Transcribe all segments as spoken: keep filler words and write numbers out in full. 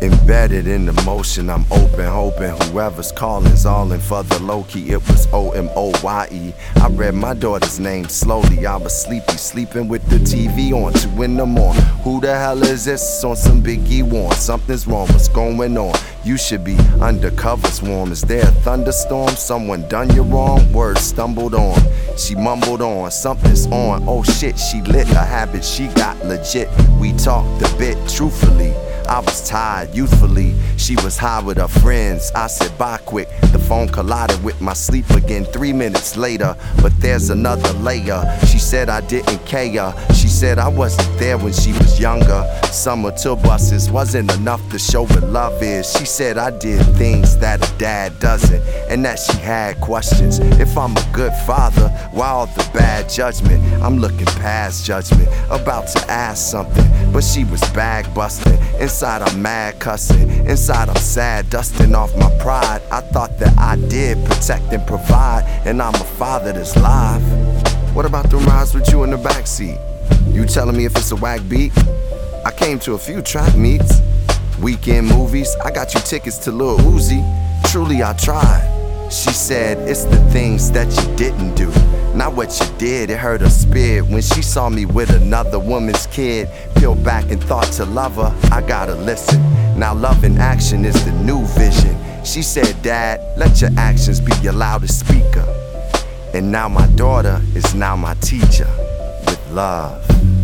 Embedded in the motion, I'm open, hoping whoever's calling's all in for the low-key. It was O M O Y E. I read my daughter's name slowly. I was sleepy, sleeping with the T V on, two in the morning. Who the hell is this? On some Biggie Warren. Something's wrong, what's going on? You should be undercover swarm. Is there a thunderstorm? Someone done you wrong? Words stumbled on. She mumbled on, something's on. Oh shit, she lit a habit, she got legit. We talked a bit truthfully. I was tired, youthfully. She was high with her friends. I said bye quick. The phone collided with my sleep again three minutes later. But there's another layer. She said I didn't care. She said I wasn't there when she was younger. Summer tour buses wasn't enough to show what love is. She said I did things that a dad doesn't, and that she had questions. If I'm a good father, why all the bad judgment? I'm looking past judgment, about to ask something, but she was bag busting. Inside I'm mad cussing, inside I'm sad, dusting off my pride. I thought that I did protect and provide, and I'm a father that's live. What about the rides with you in the backseat? You telling me if it's a whack beat? I came to a few track meets, weekend movies. I got you tickets to Lil Uzi. Truly I tried. She said it's the things that you didn't do, not what you did. It hurt her spirit when she saw me with another woman's kid. Peeled back and thought to love her, I gotta listen. Now love in action is the new vision. She said, Dad, let your actions be your loudest speaker. And now my daughter is now my teacher, with love.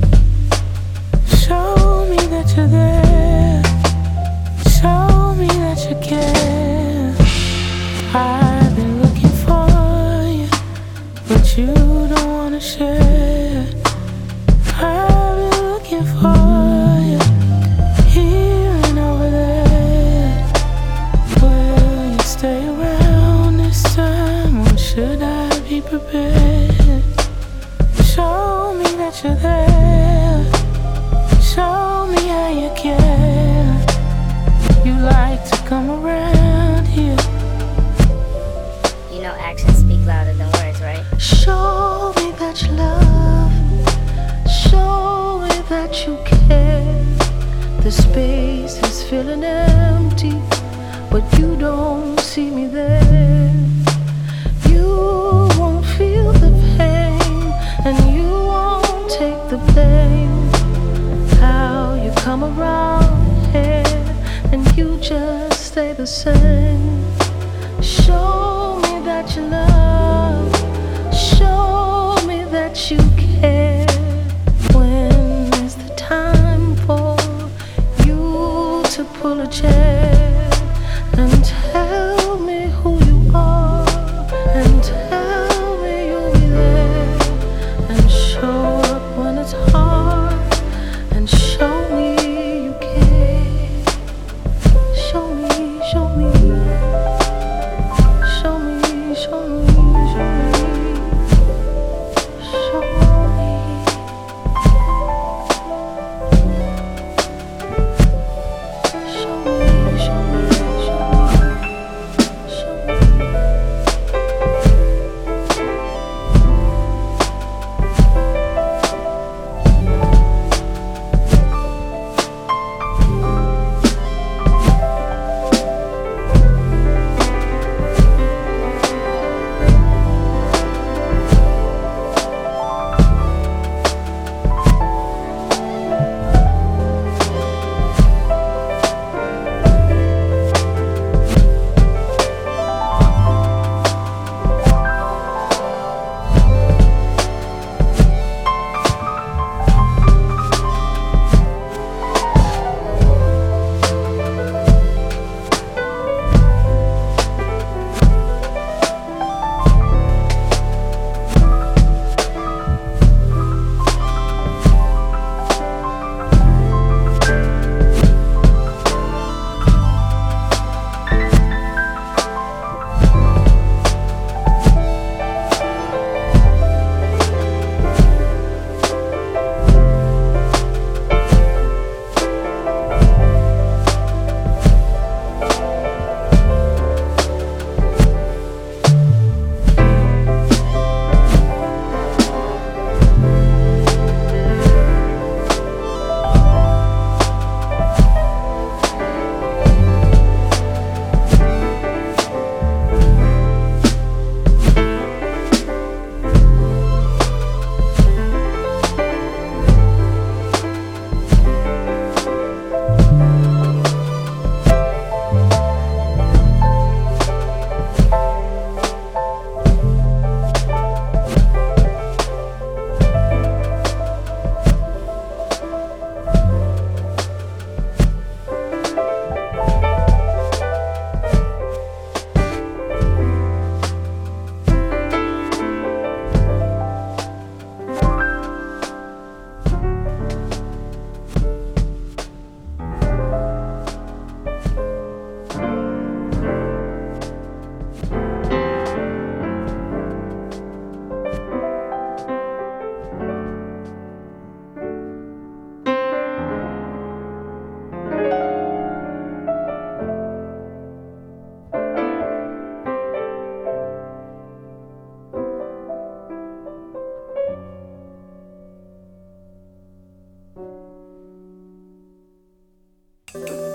Show me that you're there. Show me that you care. I've been looking for you, but you don't wanna share. I've been looking for you, here and over there. Will you stay around this time, or should I be prepared? Show me that you're there. Show me how you care. You like to come around here. You know actions speak louder than words, right? Show me that you love. Show me that you care. The space is feeling empty, but you don't see me there. You won't feel the pain, and you won't take the blame. How you come around here, and you just stay the same. Show me that you love. Show me that you care. When is the time for you to pull a chair and tell me who you are, and tell me you'll be there, and show up when it's hard, and show me you care. Show me, show me. Show me, show me, show me, show me. Show me. you.